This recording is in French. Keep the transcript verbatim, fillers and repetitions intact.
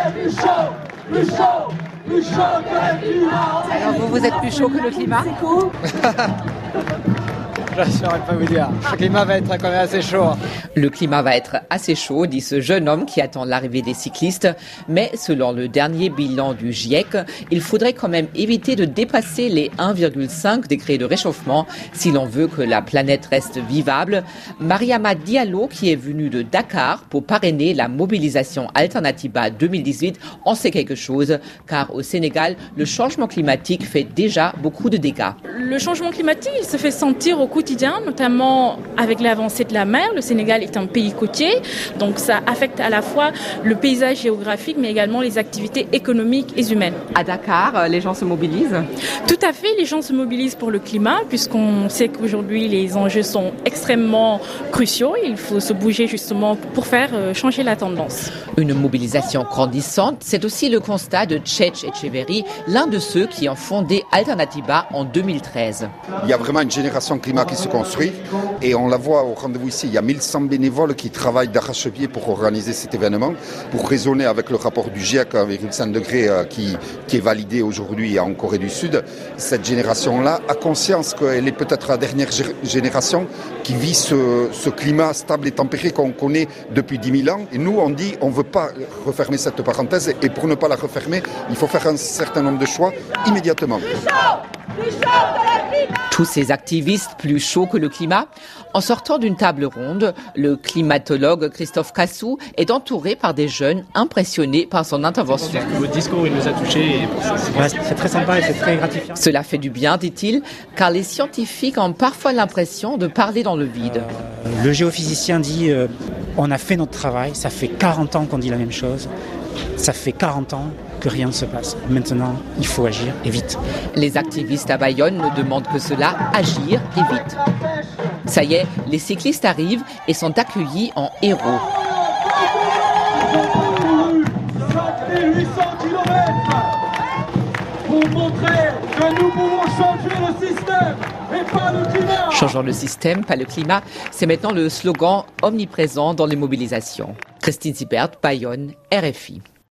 plus chaud, plus chaud, plus chaud que le climat. Alors vous, vous êtes plus chaud que le climat? C'est cool. Je ne saurais pas vous dire. Le climat va être quand même assez chaud. Le climat va être assez chaud, dit ce jeune homme qui attend l'arrivée des cyclistes. Mais selon le dernier bilan du GIEC, il faudrait quand même éviter de dépasser les un virgule cinq degrés de réchauffement si l'on veut que la planète reste vivable. Mariama Diallo, qui est venue de Dakar pour parrainer la mobilisation Alternatiba deux mille dix-huit, en sait quelque chose, car au Sénégal, le changement climatique fait déjà beaucoup de dégâts. Le changement climatique, il se fait sentir au quotidien, notamment avec l'avancée de la mer. Le Sénégal est un pays côtier, donc ça affecte à la fois le paysage géographique, mais également les activités économiques et humaines. À Dakar, les gens se mobilisent? Tout à fait, les gens se mobilisent pour le climat, puisqu'on sait qu'aujourd'hui les enjeux sont extrêmement cruciaux. Il faut se bouger justement pour faire changer la tendance. Une mobilisation grandissante, c'est aussi le constat de Tchétch Etcheverry, l'un de ceux qui ont fondé Alternatiba en deux mille treize. Il y a vraiment une génération climat qui se construit et on la voit au rendez-vous ici. Il y a mille cent bénévoles qui travaillent d'arrache-pied pour organiser cet événement, pour raisonner avec le rapport du GIEC un virgule cinq degrés qui, qui est validé aujourd'hui en Corée du Sud. Cette génération-là a conscience qu'elle est peut-être la dernière génération qui vit ce, ce climat stable et tempéré qu'on connaît depuis dix mille ans. Et nous, on dit on ne veut pas refermer cette parenthèse et pour ne pas la refermer, il faut faire un certain nombre de choix immédiatement. Tous ces activistes plus chauds que le climat. En sortant d'une table ronde, le climatologue Christophe Cassou est entouré par des jeunes impressionnés par son intervention. Votre discours, il nous a touchés. Et c'est très sympa et c'est très gratifiant. Cela fait du bien, dit-il, car les scientifiques ont parfois l'impression de parler dans le vide. Euh, le géophysicien dit euh, on a fait notre travail, ça fait quarante ans qu'on dit la même chose, ça fait quarante ans que rien ne se passe. Maintenant, il faut agir et vite. Les activistes à Bayonne ne demandent que cela, agir et vite. Ça y est, les cyclistes arrivent et sont accueillis en héros. huit cents kilomètres pour montrer que nous pouvons changer le système et pas le climat. Changeons le système, pas le climat, c'est maintenant le slogan omniprésent dans les mobilisations. Christine Sibert, Bayonne, R F I.